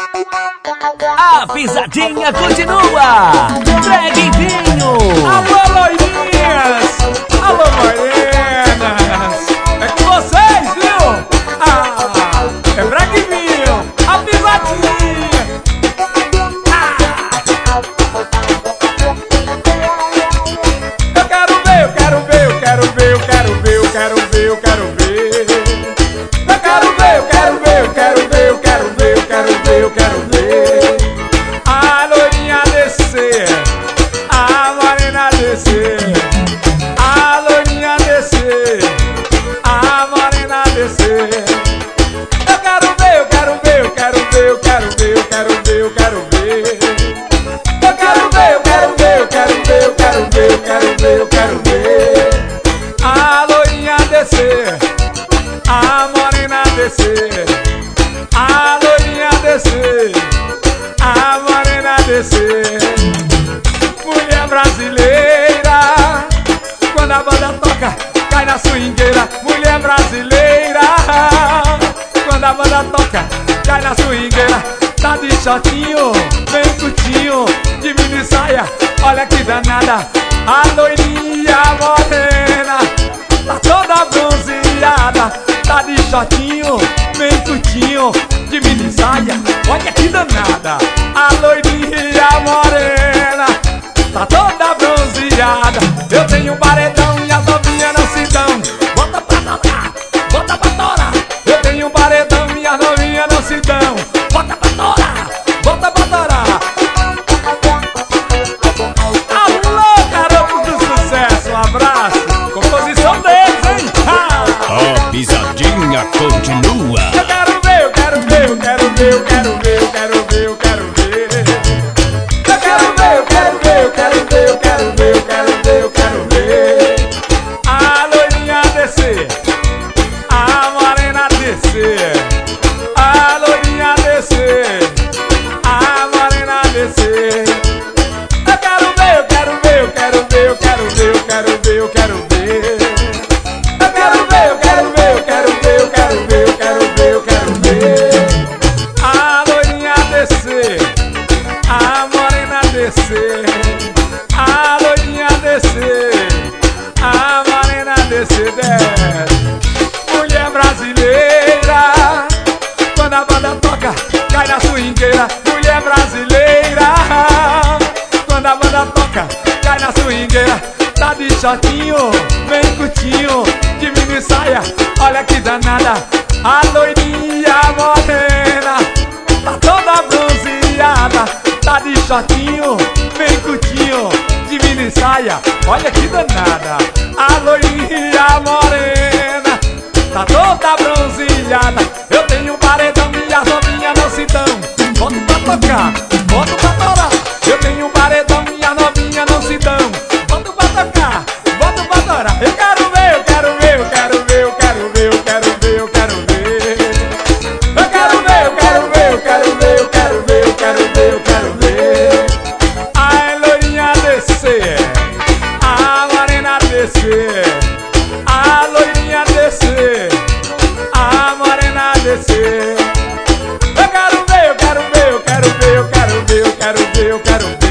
A pisadinha continua. Treguinho. Alô, loirinhas. Alô, morenas. É com vocês, viu? É Breguinho. A pisadinha. Eu quero ver, eu quero ver, eu quero ver, eu quero ver, eu quero ver, eu quero ver. Eu quero ver, eu quero ver, eu quero ver, eu quero ver, eu quero ver, eu quero ver. A loirinha descer, a morena descer, a loirinha descer, a morena descer. Eu quero ver, eu quero ver, eu quero ver, eu quero ver, eu quero ver, eu quero ver. Eu quero ver, eu quero ver, eu quero ver, eu quero ver, eu quero ver, eu quero ver. A loirinha descer, a morena descer, a loirinha descer, a morena descer. Mulher brasileira, quando a banda toca, cai na swingueira. Mulher brasileira, quando a banda toca, cai na swingueira. Tá de shortinho, bem curtinho, de mini saia, olha que danada. A loirinha morena, tá toda bronzeada. Tá de shortinho, bem curtinho, de mini saia, olha que danada. A loirinha morena, tá toda bronzeada. Eu tenho um paredão e as novinhas não se dão. Bota pra torar, bota pra torar. Eu tenho um paredão e as novinhas não se dão. Bota pra torar, bota pra torar. Alô, garotos do sucesso, um abraço. Composição deles, hein? A pisadinha continua. Eu quero ver, eu quero ver, eu quero ver, eu quero ver, eu quero ver, eu quero ver. Eu quero ver, eu quero ver, eu quero ver, eu quero ver, eu quero ver, eu quero ver. A loirinha descer, a morena descer, a loirinha descer, a morena descer. Eu quero ver, eu quero ver, eu quero ver, eu quero ver, eu quero ver, eu quero ver. Eu quero ver, eu quero ver, eu quero ver, eu quero ver, eu quero ver, eu quero ver. A loirinha descer, a morena descer, a loirinha descer, a morena descer, desce. Mulher brasileira, quando a banda toca, cai na swingueira. Mulher brasileira, quando a banda toca, cai na swingueira. Tá de shortinho, bem curtinho, de mini saia, olha que danada. A loirinha morena, tá toda bronzeada. Tá de shortinho, bem curtinho, de mini saia, olha que danada. A loirinha morena, tá toda bronzeada. Eu tenho um paredão e as novinhas não se dão. Boto pra tocar, boto pra torar. Eu tenho um paredão e as novinhas não se dão. Boto pra tocar, boto pra torar. Eu quero ver, eu quero ver, eu quero ver, eu quero ver, eu quero ver, eu quero ver. Eu quero ver, eu quero ver, eu quero ver, eu quero ver, eu quero ver, eu quero ver. A loirinha descer, a morena descer, a loirinha descer, a morena descer. Eu quero ver, eu quero ver, eu quero ver, eu quero ver, eu quero ver, eu quero ver.